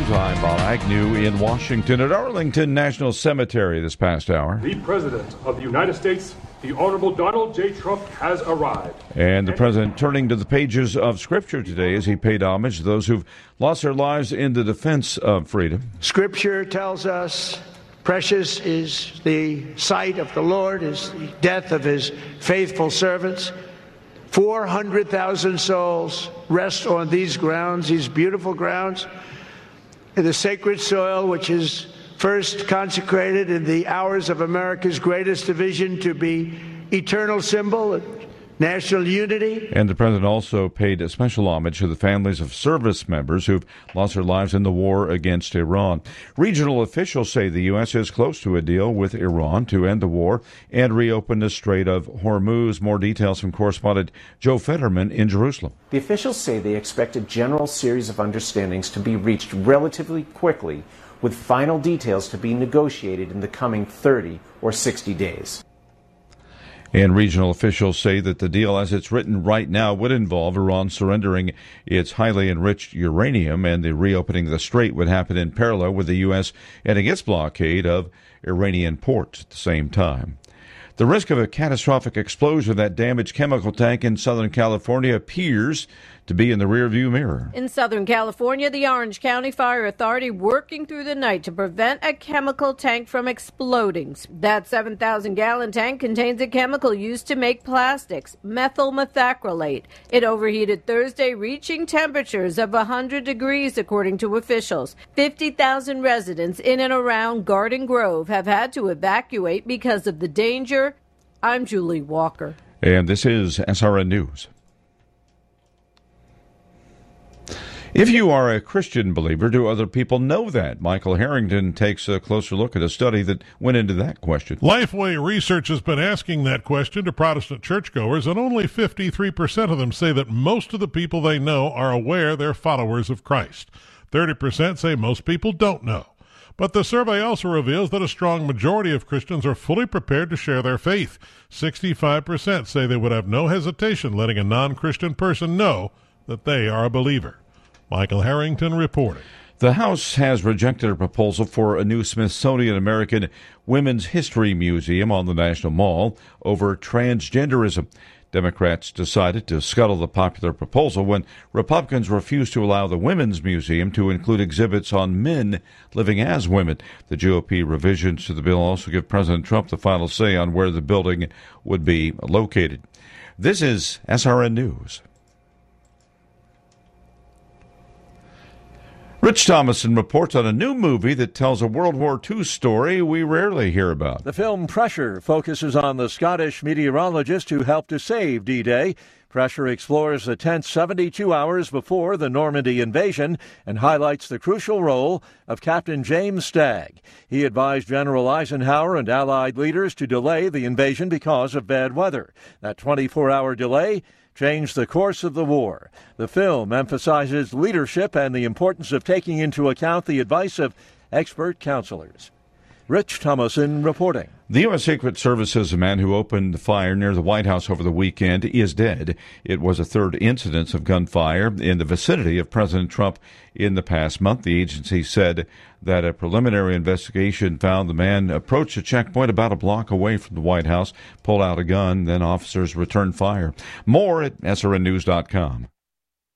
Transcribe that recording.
News. I'm Bob Agnew in Washington at Arlington National Cemetery this past hour. The President of the United States, the Honorable Donald J. Trump, has arrived. And the President turning to the pages of Scripture today as he paid homage to those who've lost their lives in the defense of freedom. Scripture tells us precious is the sight of the Lord, is the death of his faithful servants. 400,000 souls rest on these grounds, these beautiful grounds, in the sacred soil which is first consecrated in the hours of America's greatest division to be eternal symbol of national unity. And the President also paid a special homage to the families of service members who've lost their lives in the war against Iran. Regional officials say the U.S. is close to a deal with Iran to end the war and reopen the Strait of Hormuz. More details from correspondent Joe Fetterman in Jerusalem. The officials say they expect a general series of understandings to be reached relatively quickly, with final details to be negotiated in the coming 30 or 60 days. And regional officials say that the deal as it's written right now would involve Iran surrendering its highly enriched uranium, and the reopening of the strait would happen in parallel with the U.S. ending its blockade of Iranian ports at the same time. The risk of a catastrophic explosion of that damaged chemical tank in Southern California appears to be in the rearview mirror. In Southern California, the Orange County Fire Authority working through the night to prevent a chemical tank from exploding. That 7,000-gallon tank contains a chemical used to make plastics, methyl methacrylate. It overheated Thursday, reaching temperatures of 100 degrees, according to officials. 50,000 residents in and around Garden Grove have had to evacuate because of the danger. I'm Julie Walker. And this is SRN News. If you are a Christian believer, do other people know that? Michael Harrington takes a closer look at a study that went into that question. Lifeway Research has been asking that question to Protestant churchgoers, and only 53% of them say that most of the people they know are aware they're followers of Christ. 30% say most people don't know. But the survey also reveals that a strong majority of Christians are fully prepared to share their faith. 65% say they would have no hesitation letting a non-Christian person know that they are a believer. Michael Harrington reporting. The House has rejected a proposal for a new Smithsonian American Women's History Museum on the National Mall over transgenderism. Democrats decided to scuttle the popular proposal when Republicans refused to allow the Women's Museum to include exhibits on men living as women. The GOP revisions to the bill also give President Trump the final say on where the building would be located. This is SRN News. Rich Thomason reports on a new movie that tells a World War II story we rarely hear about. The film Pressure focuses on the Scottish meteorologist who helped to save D-Day. Pressure explores the tense 72 hours before the Normandy invasion and highlights the crucial role of Captain James Stagg. He advised General Eisenhower and Allied leaders to delay the invasion because of bad weather. That 24-hour delay changed the course of the war. The film emphasizes leadership and the importance of taking into account the advice of expert counselors. Rich Thomason reporting. The U.S. Secret Service says the man who opened the fire near the White House over the weekend is dead. It was a third incidence of gunfire in the vicinity of President Trump in the past month. The agency said that a preliminary investigation found the man approached a checkpoint about a block away from the White House, pulled out a gun, then officers returned fire. More at srnnews.com.